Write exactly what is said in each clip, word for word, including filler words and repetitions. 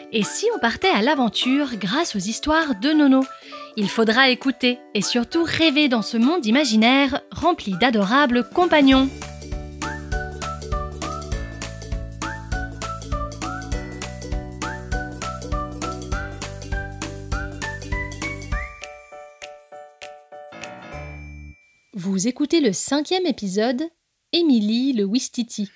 Et si on partait à l'aventure grâce aux histoires de Nono? Il faudra écouter et surtout rêver dans ce monde imaginaire rempli d'adorables compagnons. Vous écoutez le cinquième épisode, Émilie le Ouistiti.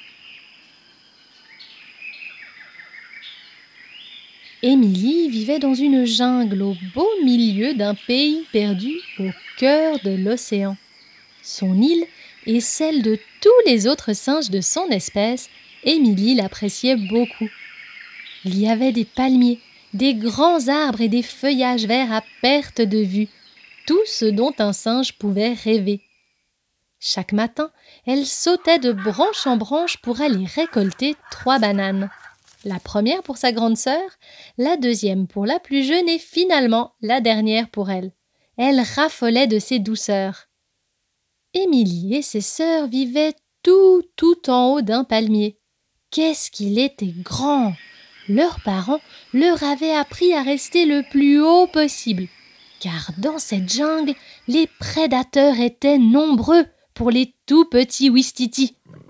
Émilie vivait dans une jungle au beau milieu d'un pays perdu au cœur de l'océan. Son île et celle de tous les autres singes de son espèce, Émilie l'appréciait beaucoup. Il y avait des palmiers, des grands arbres et des feuillages verts à perte de vue, tout ce dont un singe pouvait rêver. Chaque matin, elle sautait de branche en branche pour aller récolter trois bananes. La première pour sa grande sœur, la deuxième pour la plus jeune et finalement la dernière pour elle. Elle raffolait de ses douceurs. Émilie et ses sœurs vivaient tout, tout en haut d'un palmier. Qu'est-ce qu'il était grand! Leurs parents leur avaient appris à rester le plus haut possible, car dans cette jungle, les prédateurs étaient nombreux pour les tout petits Ouistiti.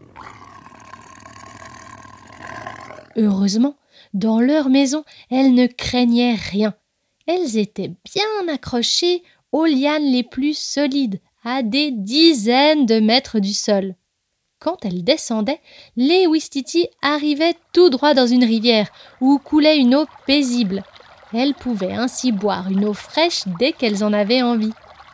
Heureusement, dans leur maison, elles ne craignaient rien. Elles étaient bien accrochées aux lianes les plus solides, à des dizaines de mètres du sol. Quand elles descendaient, les Ouistiti arrivaient tout droit dans une rivière où coulait une eau paisible. Elles pouvaient ainsi boire une eau fraîche dès qu'elles en avaient envie.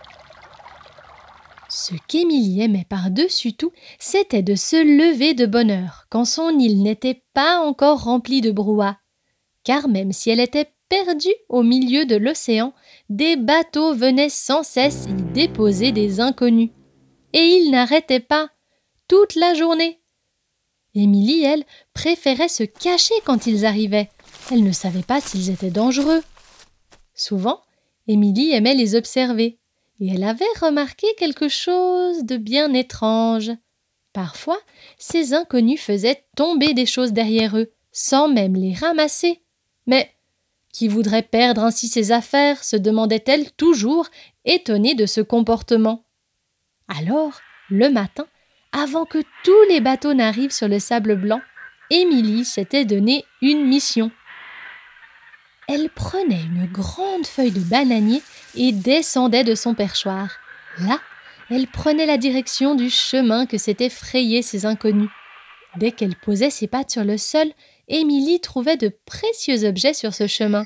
Ce qu'Émilie aimait par-dessus tout, c'était de se lever de bonne heure, quand son île n'était pas encore remplie de brouhaha. Car même si elle était perdue au milieu de l'océan, des bateaux venaient sans cesse y déposer des inconnus. Et ils n'arrêtaient pas, toute la journée. Émilie, elle, préférait se cacher quand ils arrivaient. Elle ne savait pas s'ils étaient dangereux. Souvent, Émilie aimait les observer. Et elle avait remarqué quelque chose de bien étrange. Parfois, ces inconnus faisaient tomber des choses derrière eux, sans même les ramasser. Mais qui voudrait perdre ainsi ses affaires, se demandait-elle toujours, étonnée de ce comportement. Alors, le matin, avant que tous les bateaux n'arrivent sur le sable blanc, Émilie s'était donné une mission. Elle prenait une grande feuille de bananier et descendait de son perchoir. Là, elle prenait la direction du chemin que s'étaient frayés ces inconnus. Dès qu'elle posait ses pattes sur le sol, Émilie trouvait de précieux objets sur ce chemin.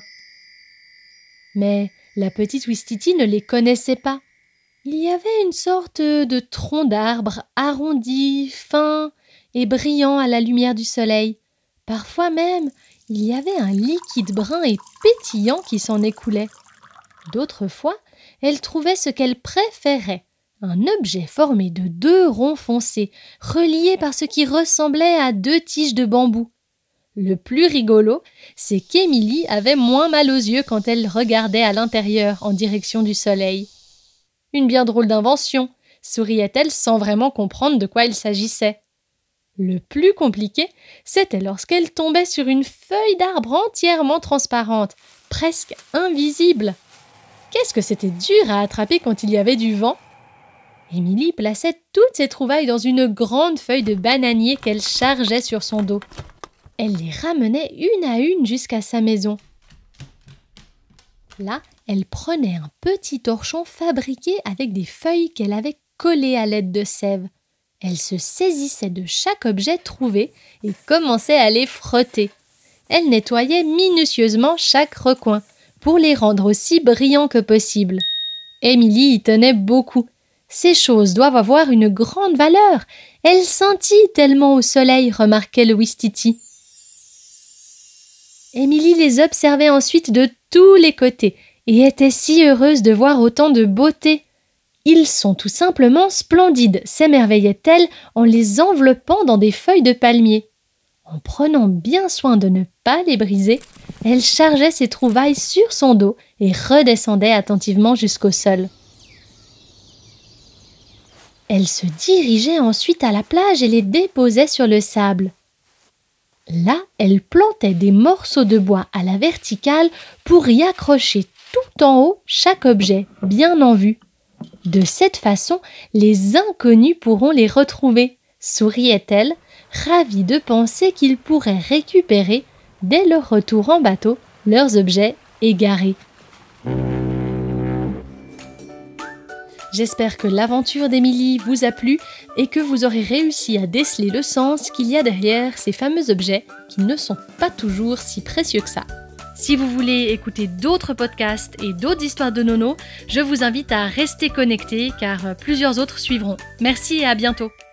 Mais la petite Ouistiti ne les connaissait pas. Il y avait une sorte de tronc d'arbre arrondi, fin et brillant à la lumière du soleil. Parfois même, il y avait un liquide brun et pétillant qui s'en écoulait. D'autres fois, elle trouvait ce qu'elle préférait, un objet formé de deux ronds foncés, reliés par ce qui ressemblait à deux tiges de bambou. Le plus rigolo, c'est qu'Émilie avait moins mal aux yeux quand elle regardait à l'intérieur en direction du soleil. Une bien drôle d'invention, souriait-elle sans vraiment comprendre de quoi il s'agissait. Le plus compliqué, c'était lorsqu'elle tombait sur une feuille d'arbre entièrement transparente, presque invisible. Qu'est-ce que c'était dur à attraper quand il y avait du vent! Émilie plaçait toutes ses trouvailles dans une grande feuille de bananier qu'elle chargeait sur son dos. Elle les ramenait une à une jusqu'à sa maison. Là, elle prenait un petit torchon fabriqué avec des feuilles qu'elle avait collées à l'aide de sève. Elle se saisissait de chaque objet trouvé et commençait à les frotter. Elle nettoyait minutieusement chaque recoin pour les rendre aussi brillants que possible. Émilie y tenait beaucoup. Ces choses doivent avoir une grande valeur. Elles scintillent tellement au soleil, remarquait le Ouistiti. Émilie les observait ensuite de tous les côtés et était si heureuse de voir autant de beauté. Ils sont tout simplement splendides, s'émerveillait-elle en les enveloppant dans des feuilles de palmier. En prenant bien soin de ne pas les briser, elle chargeait ses trouvailles sur son dos et redescendait attentivement jusqu'au sol. Elle se dirigeait ensuite à la plage et les déposait sur le sable. Là, elle plantait des morceaux de bois à la verticale pour y accrocher tout en haut chaque objet, bien en vue. De cette façon, les inconnus pourront les retrouver, souriait-elle, ravie de penser qu'ils pourraient récupérer, dès leur retour en bateau, leurs objets égarés. J'espère que l'aventure d'Émilie vous a plu et que vous aurez réussi à déceler le sens qu'il y a derrière ces fameux objets qui ne sont pas toujours si précieux que ça. Si vous voulez écouter d'autres podcasts et d'autres histoires de Nono, je vous invite à rester connectés car plusieurs autres suivront. Merci et à bientôt.